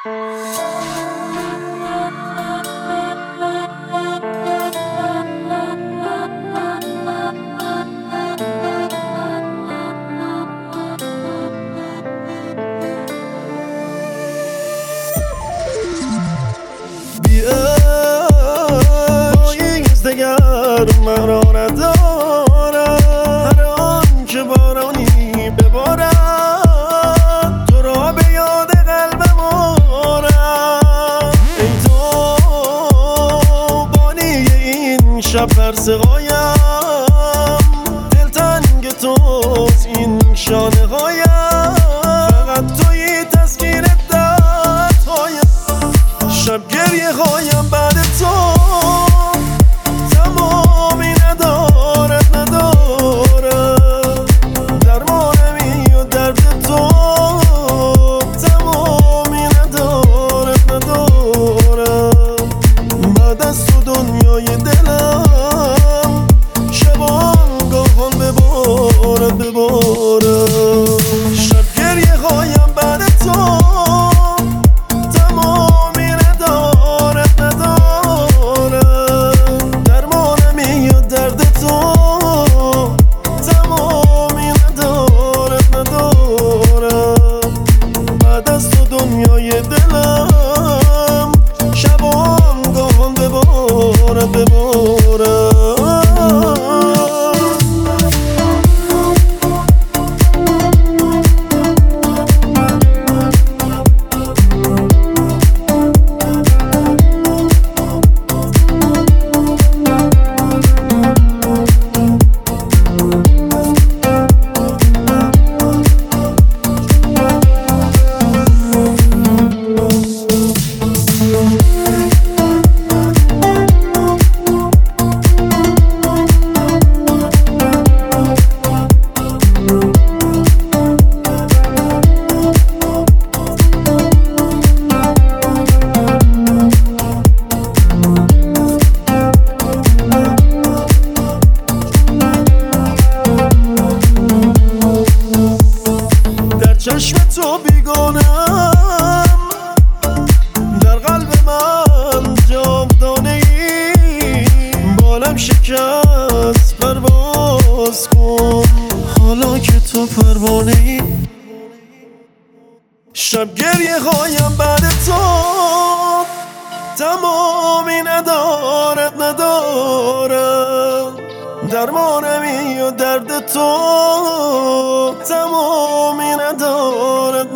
دگر من را ندارم، هر آن که بارانی ببارد تو را به یاد قلبم آرم. ای تو بانی این شب بر سقایم، دلتنگ توست این شانه هایم، فقط تویی تسکین دردهایم. شب گریه هایم بعد تو دنیای دلم شبانگاهان ببارم. شب گریه هایم بعد تو تمامی ندارد درمانمی یا درد تو تمامی ندارد بعد از تو دنیای دلم شبانگاهان ببارم. چشم تو بیگانم، در قلب من جاودانه ای، بالم شکست پرواز کن حالا که تو پروانه ای. شب گریه هایم بعد تو تمامی ندارد درمانمی و درد تو تمامی ندارد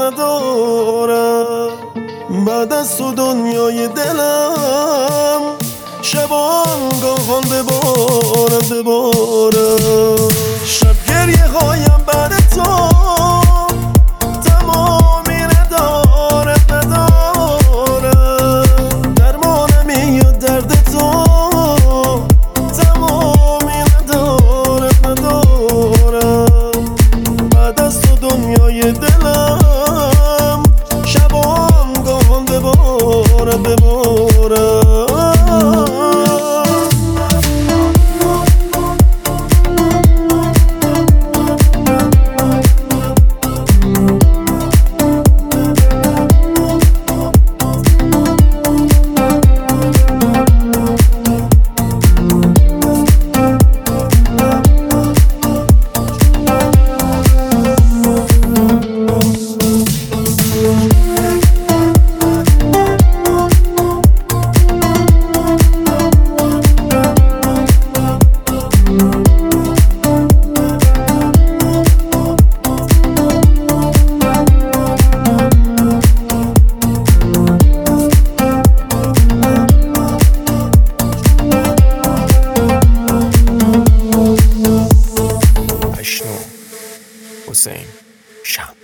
بعد از تو دنیای دلم شبانگاهان ببارم. شب گریه هایم بعد تو تمامی ندارد درمانمی و درد تو تمامی ندارد بعد از تو دنیای دلم شبانگاهان ببارم. Hussein Shah.